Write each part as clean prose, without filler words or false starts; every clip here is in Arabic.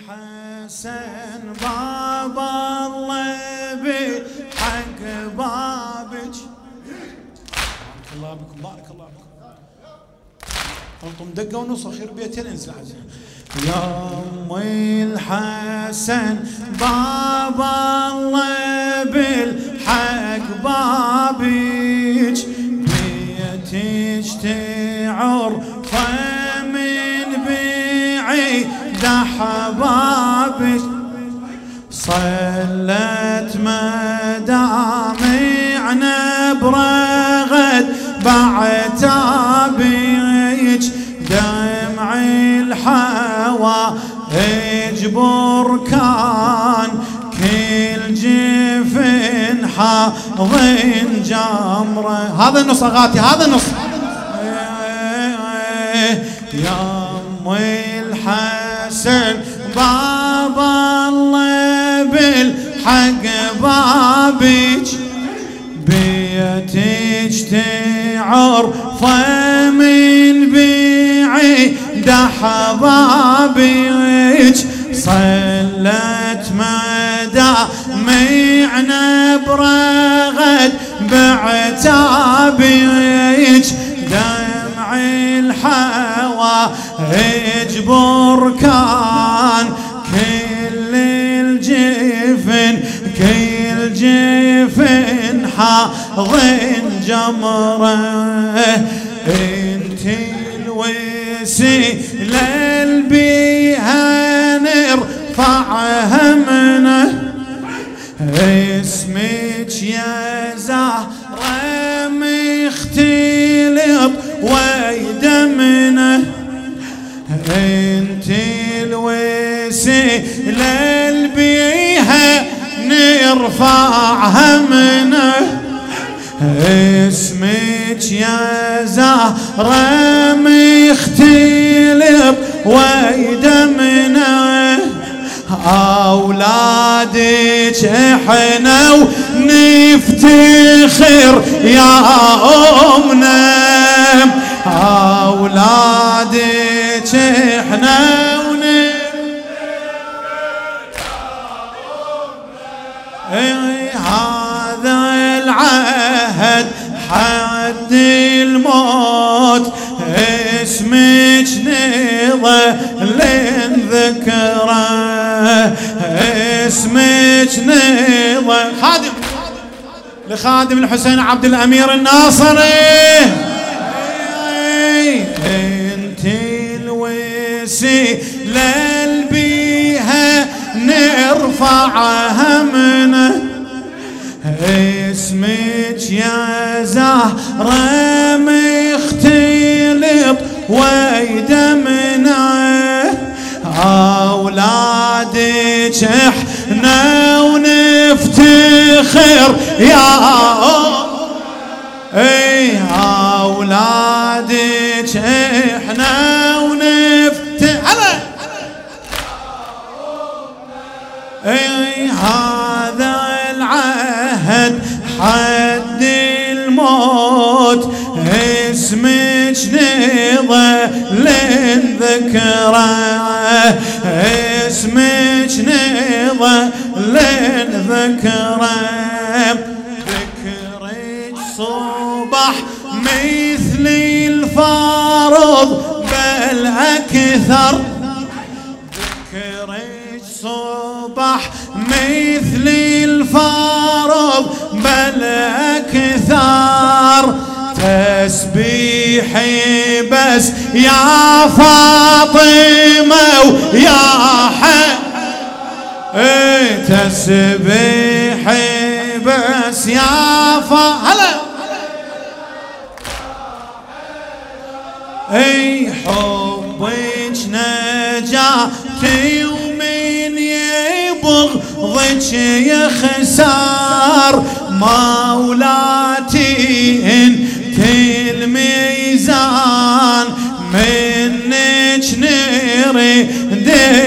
الحسن باب الله بحق بابك. بارك الله بكم بارك الله بكم. انطم دقه ونص اخير بيتين انزل عزيز. يا امي الحسن باب الله بالحق بابك، بيتك تعر فمن بعيد حبابك، صلت مدامعنا برغد بعتابك، دمع الحوائج بركان كل جفن حاضن جمره. هذا النص اغاتي هذا النص. يا امي الحسن باب الله بالحق بابك، بيتك تعر فمن بعيد حبابك، صلت مدامعنا برغد بعتابك، دمع الحوائج بركان كل الجفن حاضن جمره. انت الوسيله اللي بيها نرفع همنا، اسمك يا زهره مختلط ويدمنا، انت الوسيله اللي بيها نرفع همنا، اسمك يا زهره مختلط ويدمنا، أولادك احنا ونفتخر يا أمنا، أولادك احنا هذا العهد حد الموت، اسمك نظل ذكره، اسمك نظل. خادم لخادم الحسين عبد الأمير الناصري، انت الوسيلة اللي بيها نرفع همنا، اسمك يا زهرة مختلط ويدمنا، أولادك احنا ونفتخر يا أولادك احنا ونفتخر. هذا العهد حد الموت، اسمك نظل ذكره، اسمك نظل ذكره، ذكرك صبح مثل الفارض بل أكثر، ذكرك صبح مثل الفارض بل أكثر، تسبيحي بس يا فاطمة ويا تسبيحي بس يا فاطمة، حبك نجاتي ومن يبغضك يخسر، مولاتي انت الميزان، منك نريد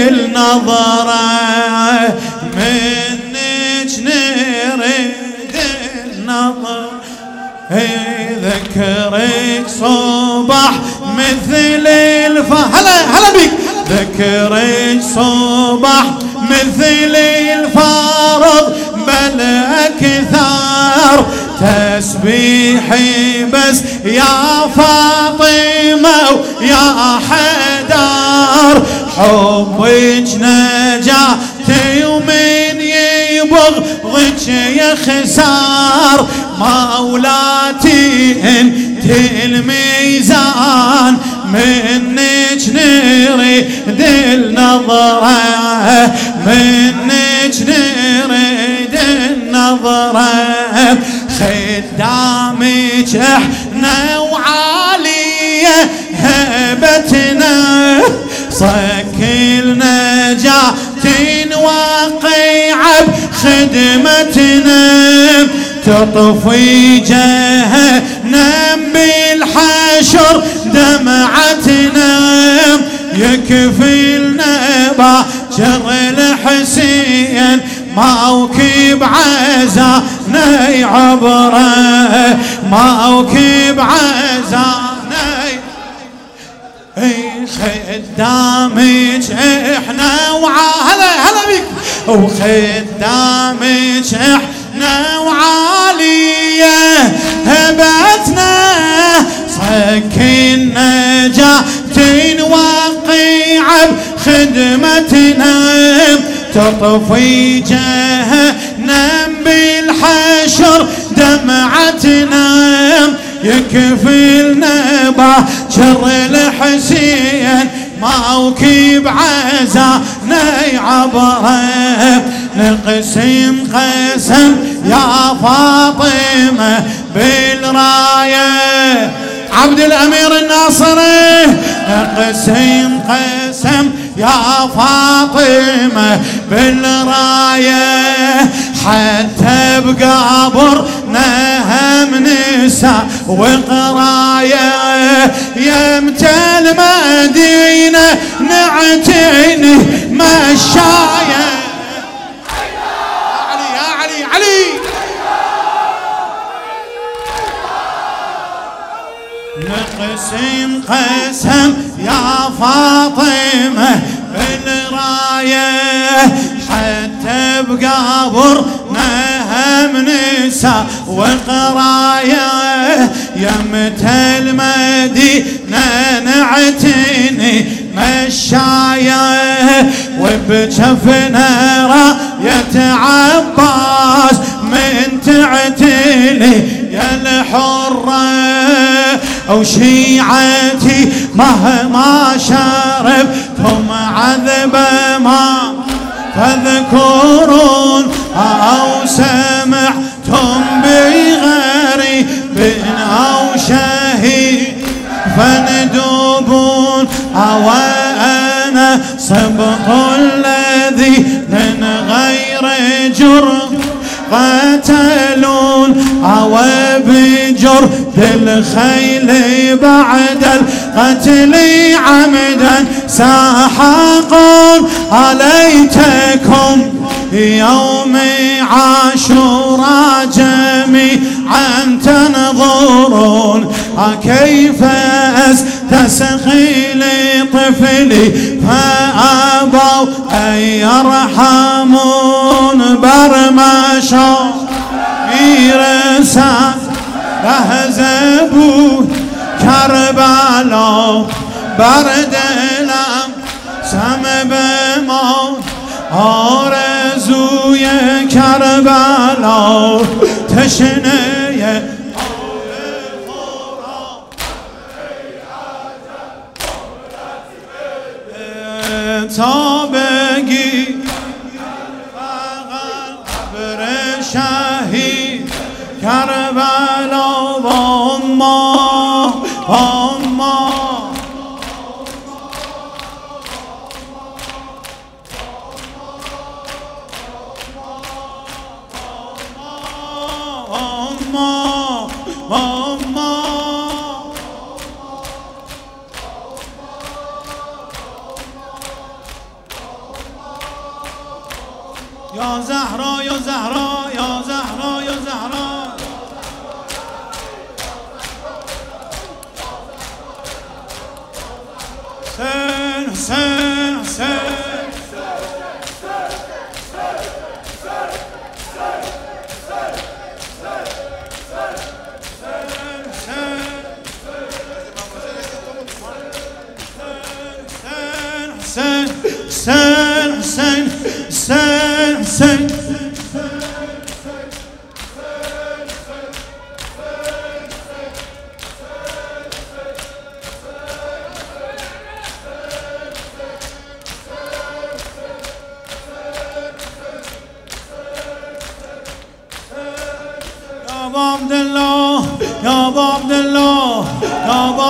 النظرة، منك نريد النظر، ذكرك صبح مثل هلا بيك، ذكرك صبح مثل الفارض بل أكثر تسبيحي بس يا فاطمة ويا حدار حبك نجاتي ومن يبغضك يخسر مولاتي انت الميزان منك نريد النظرة منك نريد النظرة خدامك احنا وعالية هبتنا صك النجاة واقع بخدمتنا تطفي جهنم بالحشر دمعتنا يكفلنا باكر الحسين موكب عزانا عبره موكب عزانا خدامك احنا هلا بيك وخدامك احنا وعالية هبتنا صك النجاة واقع بخدمتنا تطفي جهنم بالحشر دمعتنا يكفلنا باكر الحسين موكب عزانا عبره نقسم قسم يا فاطمة بالراية عبد الأمير الناصري نقسم قسم يا فاطمة بالراية حتى بقبرنا هم نساء وقراية يمت المدينة نعتني مشاية علي نقسم قسم يا فاطمة بالراية حتى بقبرنا هم نساء وقراية يمت المدينة نعتني مشاية وبجفنا راية عباس من تعتلي يا الحرة وشيعتي مهما شربتم عذبة ما تذكرون أو سمعتم بغريب أو شهيد فندوبون أو أنا سبط الذي من غير جرم قتلون أو بجرد الخيل بعد القتل عمدا ساحقون عليتكم يوم عاشوراء جميعا تنظرون كيف استسقي لطفلي فأبوا أن يرحمون برمشوا رسالة هزبوا كربلاء برد الأم سم بموت آرزوی کربلا تشنه تا بگی فقط قبر شهید کربلا و ما يا زهرا يا زهرا يا زهرا يا زهرا حسين حسين حسين يا ابو عبد الله يا ابو عبد الله يا ابو